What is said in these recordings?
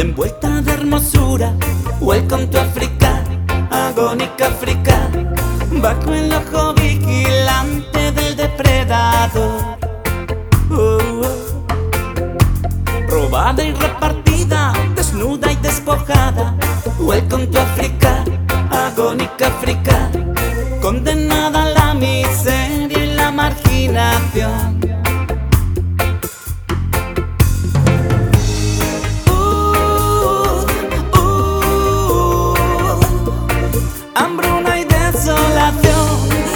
envuelta de hermosura. Welcome to Africa, agónica África, bajo el ojo vigilante del depredador. Robada y repartida, desnuda y despojada. Welcome to Africa, agónica África, condenada a la miseria y la marginación. Hambruna y desolación.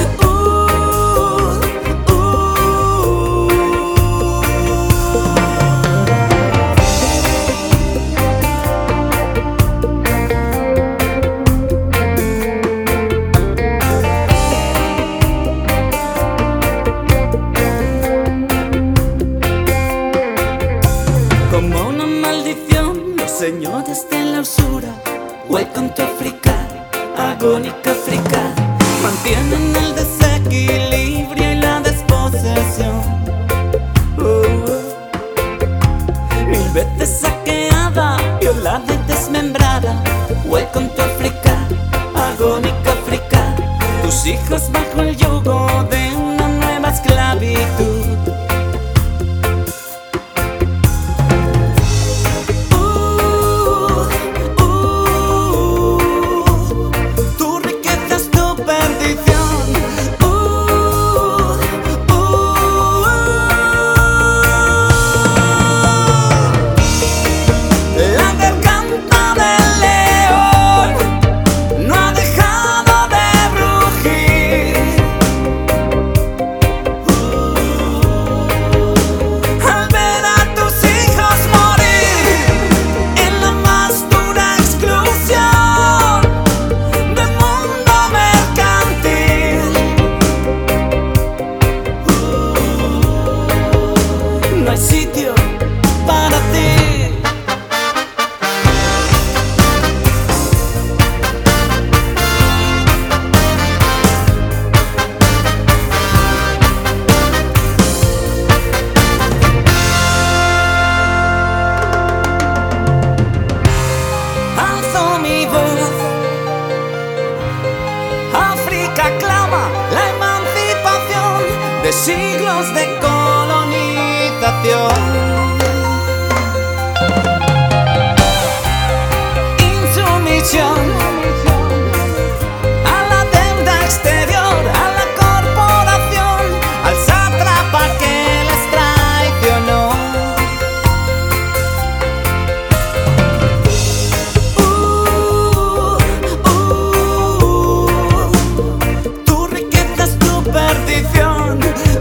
Como una maldición, los señores de la usura, welcome to Africa, agónica África, mantienen el desequilibrio y la desposesión. Mil veces saqueada, violada y desmembrada. Welcome to Africa, agónica África, tus hijos bajo el yugo de una nueva esclavitud. No hay sitio para ti. Alzo mi voz, África clama la emancipación de siglos de colonización. Insumisión a la deuda exterior, a la corporación, al sátrapa que les traicionó. Tu riqueza es tu perdición.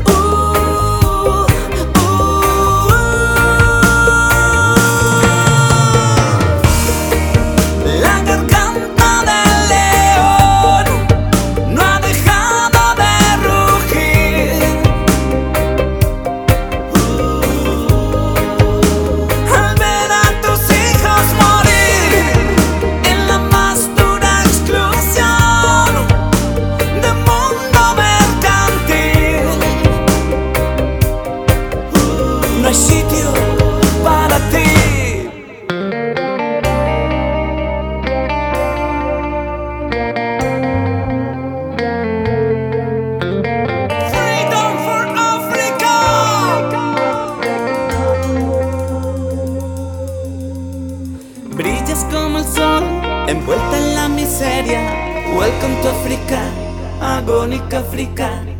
No hay sitio para ti. Freedom for Africa. Brillas como el sol, envuelta en la miseria. Welcome to Africa, agónica África.